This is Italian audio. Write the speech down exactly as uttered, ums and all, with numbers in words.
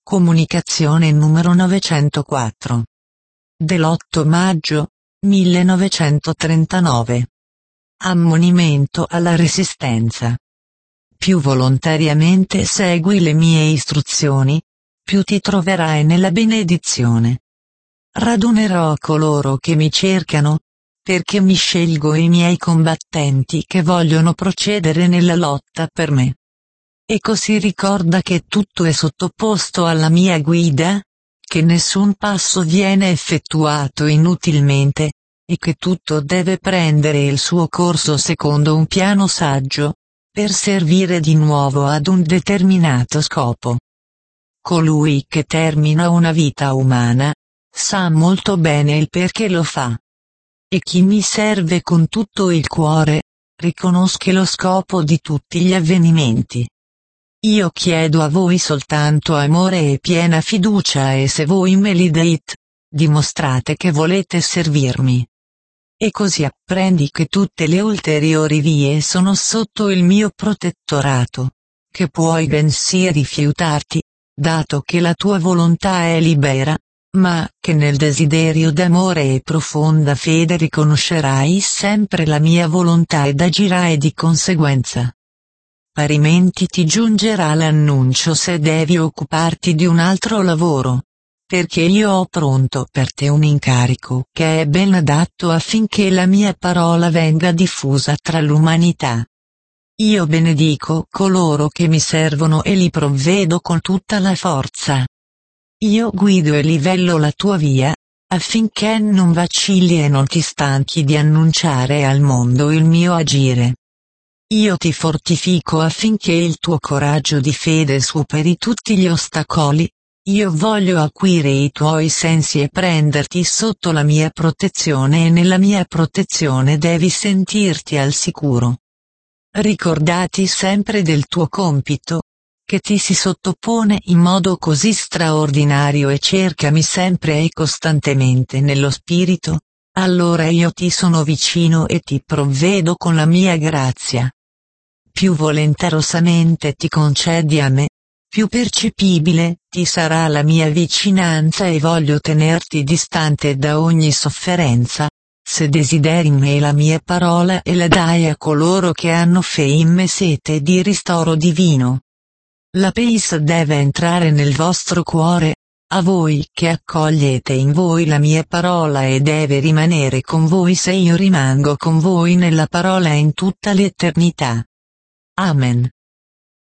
Comunicazione numero novecentoquattro. Dell'otto maggio, millenovecentotrentanove. Ammonimento alla resistenza. Più volontariamente segui le mie istruzioni, più ti troverai nella benedizione. Radunerò coloro che mi cercano, perché mi scelgo i miei combattenti che vogliono procedere nella lotta per me. E così ricorda che tutto è sottoposto alla mia guida, che nessun passo viene effettuato inutilmente, e che tutto deve prendere il suo corso secondo un piano saggio, per servire di nuovo ad un determinato scopo. Colui che termina una vita umana, sa molto bene il perché lo fa. E chi mi serve con tutto il cuore, riconosce lo scopo di tutti gli avvenimenti. Io chiedo a voi soltanto amore e piena fiducia, e se voi me li date, dimostrate che volete servirmi. E così apprendi che tutte le ulteriori vie sono sotto il mio protettorato, che puoi bensì rifiutarti, dato che la tua volontà è libera, ma che nel desiderio d'amore e profonda fede riconoscerai sempre la mia volontà ed agirai di conseguenza. Parimenti ti giungerà l'annuncio se devi occuparti di un altro lavoro, perché io ho pronto per te un incarico che è ben adatto affinché la mia parola venga diffusa tra l'umanità. Io benedico coloro che mi servono e li provvedo con tutta la forza. Io guido e livello la tua via, affinché non vacilli e non ti stanchi di annunciare al mondo il mio agire. Io ti fortifico affinché il tuo coraggio di fede superi tutti gli ostacoli. Io voglio acuire i tuoi sensi e prenderti sotto la mia protezione, e nella mia protezione devi sentirti al sicuro. Ricordati sempre del tuo compito, che ti si sottopone in modo così straordinario, e cercami sempre e costantemente nello spirito, allora io ti sono vicino e ti provvedo con la mia grazia. Più volenterosamente ti concedi a me, più percepibile ti sarà la mia vicinanza, e voglio tenerti distante da ogni sofferenza, se desideri in me la mia parola e la dai a coloro che hanno fame e sete di ristoro divino. La peace deve entrare nel vostro cuore, a voi che accogliete in voi la mia parola, e deve rimanere con voi se io rimango con voi nella parola in tutta l'eternità. Amen.